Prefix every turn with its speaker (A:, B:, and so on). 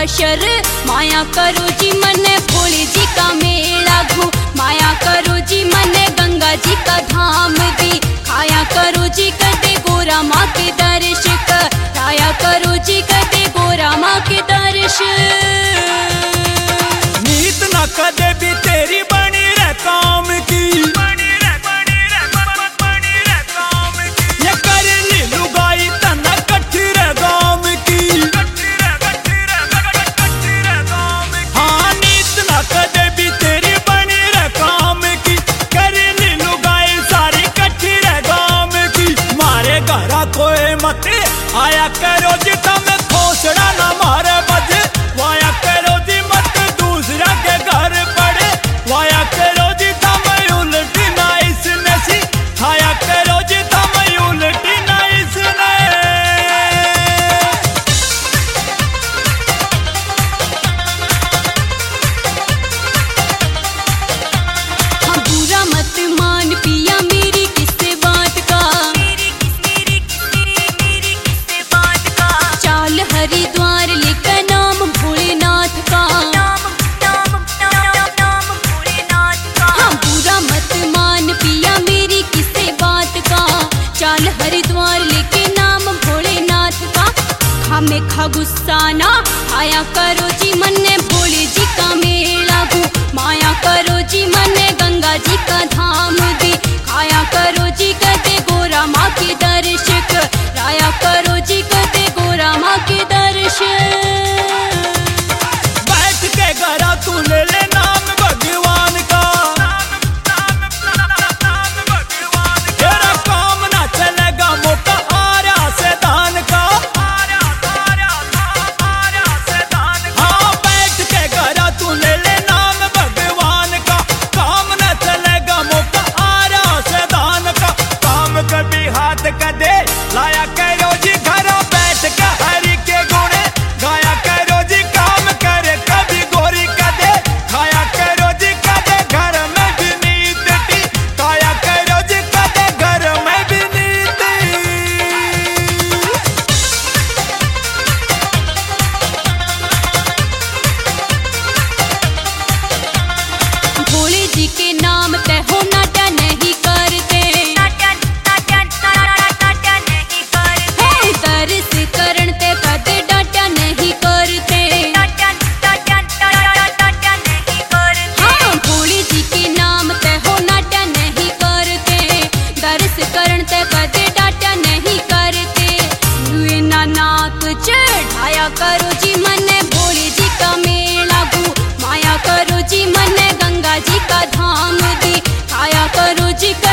A: बशर। माया करो जी मने भोले जी का मेला घू, माया करो जी मने गंगा जी का धाम दी। खाया करो जी कदे गोरा माँ के दर्श कराया करो जी कदे गोरा माँ के दर्श।
B: नीत न कदे भी तेरी बनी रह काम की, ये कर ली लुगाई तना कट्ठी रह गाम की। हाँ नीत न कदे भी तेरी बनी रह काम की, कर ली लुगाई सारी कट्ठी रह गाम की। मारे घरा कोई मत आया करो जी तम खोसड़ा ना मारे बज, वाया करो जी मत दूसरा के घर पड़े। वाया करो जी तम उल्टी ना इसने सी, खाया करो जी तम उल्टी ना इसने।
A: हाँ बुरा मत मान पिया मेरी किससे बात का, चाल हरिद्वार लेकर नाम भोलेनाथ का। हाँ बुरा मत मान पिया मेरी किससे बात का, चाल हरिद्वार लेके नाम भोलेनाथ का। खामे खा गुस्सा ना आया करो जी मन्ने भोले जी का मेला घू, माया करो जी मन्ने गंगा जी का धाम दी। खाया करो जी कदे गोरा माँ के दर्श कराया करो जी कदे गोरा माँ के दर्श।
B: बैठ के घरा तू ले ले नाम भगवान का, तेरा काम ना चलेगा मौका आ रहा से दान का। हाँ बैठ के घरा तू ले ले नाम भगवान का, काम ना चलेगा मौका आ रहा से दान का। काम कभी हाथ का दे लाया करो जी घरा बैठ के हरि के गुणे गाया करो जी। काम करे कभी गोरी का दे खाया करो जी कदे घर में भी नीत टी, खाया करो जी कदे घर में भी नीत।
A: भोले जी के नाम ते हो नाटा नहीं करते, तरस करण ते कदे डाटा नहीं करते। हाँ भोले जी के नाम ते हो नाटा नहीं करते, तरस करण ते कदे डाटा नहीं करते। हुए ना नाक चढ़ाया करो जी मने भोले जी का मेला घू, माया करो जी मने गंगा जी का धाम दी। खाया करो जी